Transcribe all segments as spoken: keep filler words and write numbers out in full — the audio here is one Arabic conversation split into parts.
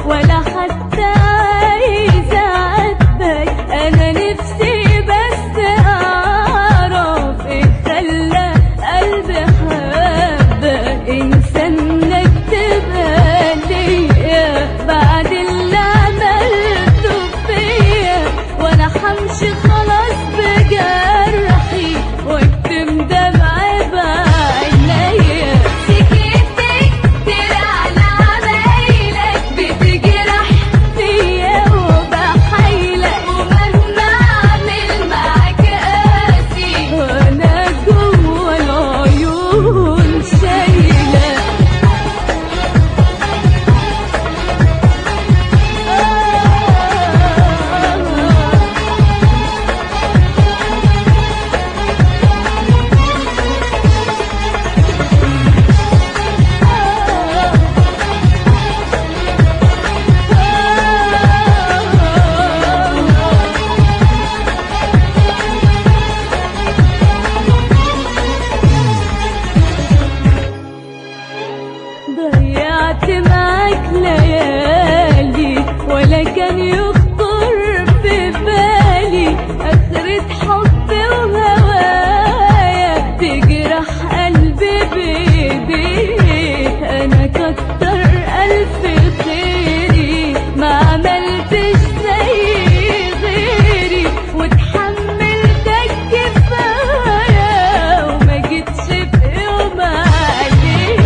ولا حتى عايزة أعاتبك. أنا نفسي بس أعرف إيه خلى قلبي حبك. إنسانك تبقى ليا بعد اللي عملته فيا، وأنا حمشي خلاص بجرحي واكتم دمعي بعينيا. سكت كتير على عمايلك بتجرح فيا وبحايلك، ومهما أعمل معاك قاسي وأنا جوا العيون شايلة. ضيعت معاك ليالي ولا كان يخطر في بالي آخرة حبي وهوايا تجرح قلبي بإيديك. أنا كتر ألف خيري ما عملتش زي غيري، واتحملتك كفاية وما جيتش في يوم عليك.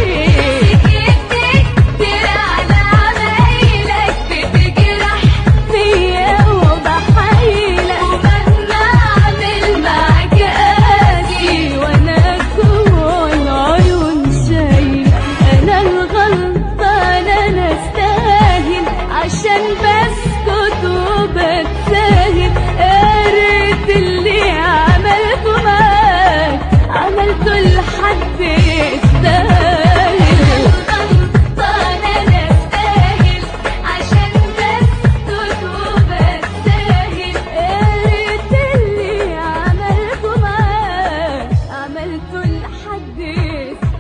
عشان بسكت وبتساهل، قريت اللي عملته معاك عملته لحد يستاهل. غلطانة أنا أستاهل عشان بسكت وبتساهل، قريت اللي عملته معاك عملته لحد يستاهل.